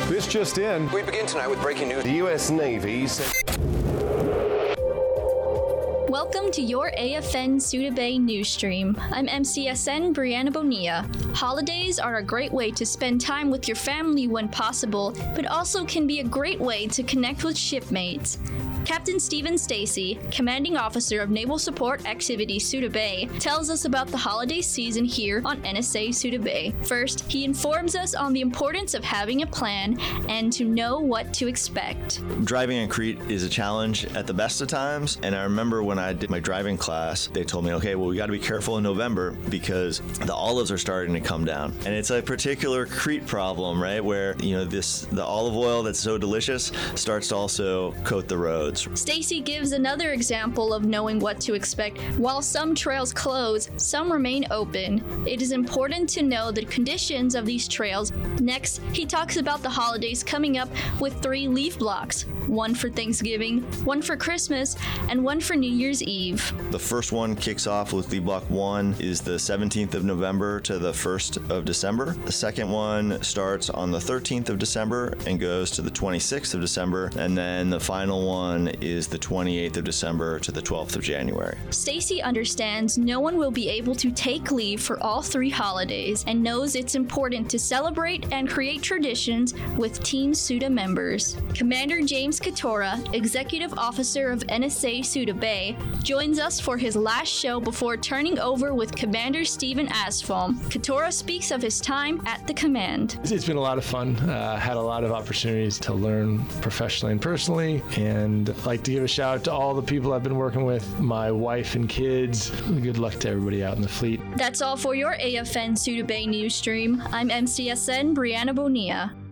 This just in. We begin tonight with breaking news. The U.S. Navy said... Welcome to your AFN Suda Bay news stream. I'm MCSN Brianna Bonilla. Holidays are a great way to spend time with your family when possible, but also can be a great way to connect with shipmates. Captain Stephen Stacy, Commanding Officer of Naval Support Activity Suda Bay, tells us about the holiday season here on NSA Suda Bay. First, he informs us on the importance of having a plan and to know what to expect. Driving in Crete is a challenge at the best of times, and I remember when I did my driving class, they told me, okay, well, we got to be careful in November because the olives are starting to come down. And it's a particular Crete problem, right, where, the olive oil that's so delicious starts to also coat the roads. Stacy gives another example of knowing what to expect. While some trails close, some remain open. It is important to know the conditions of these trails. Next, he talks about the holidays coming up with 3 leaf blocks, one for Thanksgiving, one for Christmas, and one for New Year's Eve. The first one kicks off with leaf block 1 is the 17th of November to the 1st of December. The second one starts on the 13th of December and goes to the 26th of December, and then the final one is the 28th of December to the 12th of January. Stacy understands no one will be able to take leave for all 3 holidays and knows it's important to celebrate and create traditions with Team Suda members. Commander James Katora, Executive Officer of NSA Suda Bay, joins us for his last show before turning over with Commander Stephen Asfom. Katora speaks of his time at the command. It's been a lot of fun. Had a lot of opportunities to learn professionally and personally, and I'd like to give a shout out to all the people I've been working with, my wife and kids. Good luck to everybody out in the fleet. That's all for your AFN Suda Bay news stream. I'm MCSN Brianna Bonilla.